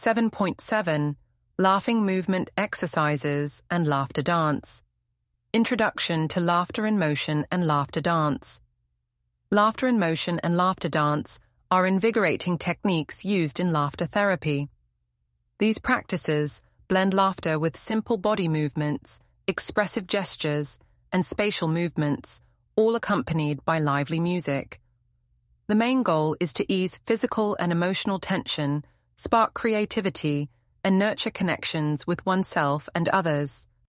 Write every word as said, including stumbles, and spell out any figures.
seven point seven. Laughing Movement Exercises and Laughter Dance. Introduction to Laughter in Motion and Laughter Dance. Laughter in motion and laughter dance are invigorating techniques used in laughter therapy. These practices blend laughter with simple body movements, expressive gestures, and spatial movements, all accompanied by lively music. The main goal is to ease physical and emotional tension, spark creativity, and nurture connections with oneself and others.